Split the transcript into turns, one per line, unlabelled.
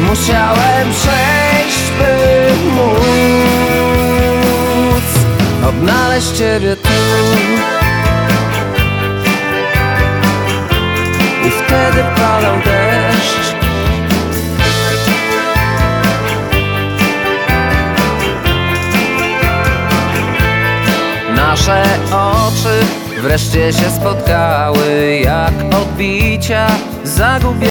musiałem przejść, by móc odnaleźć Ciebie tu. I wtedy padał deszcz. Nasze oczy wreszcie się spotkały, jak odbicia zagubione.